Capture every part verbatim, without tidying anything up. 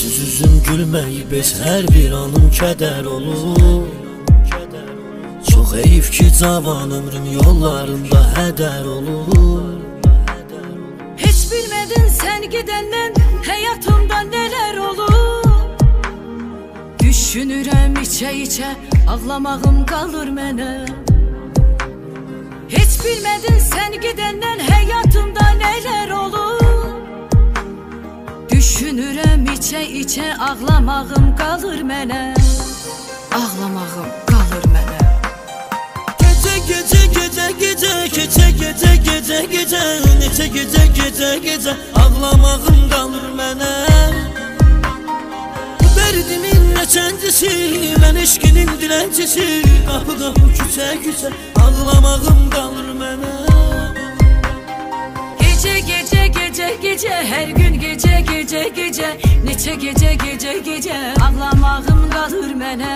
Sensiz üzüm gülməyib heç hər bir anım kədər olur. Çox heyif ki cavan ömrüm yollarında hədər olur. Heç bilmədin sən gedəndən həyatımda nələr olur. Düşünürəm içə-içə, ağlamağım qalır mənə. Heç bilmədin sən gedəndən həyatımda nələr olur. Düşünürəm içə-içə, ağlamağım qalır mənə. Ağlamağım qalır mənə. Gecə gecə gecə gecə keçə gecə gecə gecə neçə gecə gecə gecə ağlamağım qalır mənə. Bu dərdimin neçəncisi, mən eşqinin diləncisi. Qapı qapı küçə küçə ağlamağım qalır mənə. Gecə gecə gecə gecə hər gün gecə gecə gecə neçə gecə gecə gecə ağlamağım qalır mənə.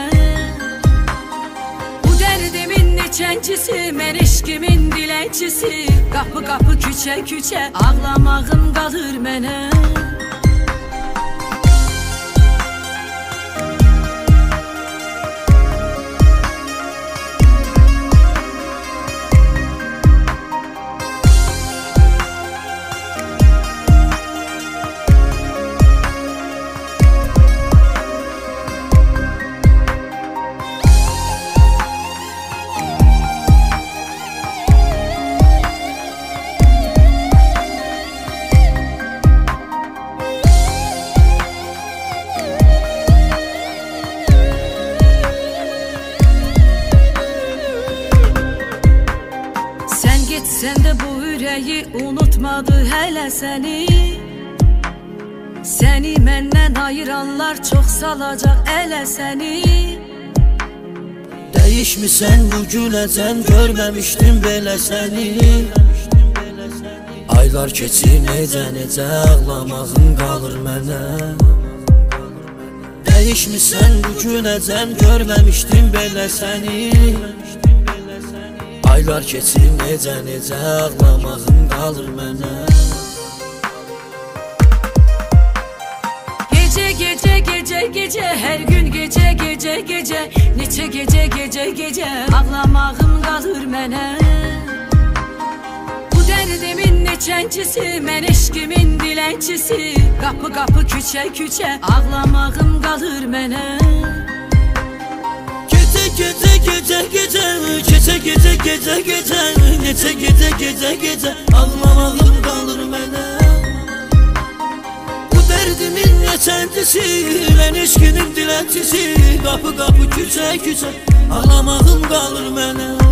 Bu dərdimin neçəncisi, mən eşqimin diləncisi. Qapı qapı küçə küçə ağlamağım qalır mənə. Sən də bu ürəyi unutmadı hələ səni. Səni məndən ayıranlar çox salacaq ələ səni. Dəyişmisən bu günəcən, görməmişdim belə səni. Aylar keçir necə necə ağlamağım qalır mənə. Dəyişmisən bu günəcən, görməmişdim belə səni. Aylar keçir necə necə ağlamağım qalır mənə. Gecə gecə gecə gecə hər gün gecə gecə gecə neçə gecə gecə gecə ağlamağım qalır mənə. Bu dərdimin neçəncisi, mən eşqimin diləncisi. Qapı qapı küçə küçə ağlamağım qalır mənə. Gecə gecə gecə keçə gecə gecə gecə neçə gecə gecə gecə ağlamağım qalır mənə. Bu dərdimin neçəncisi, mən eşqinin diləncisi. Qapı qapı küçə küçə ağlamağım qalır mənə.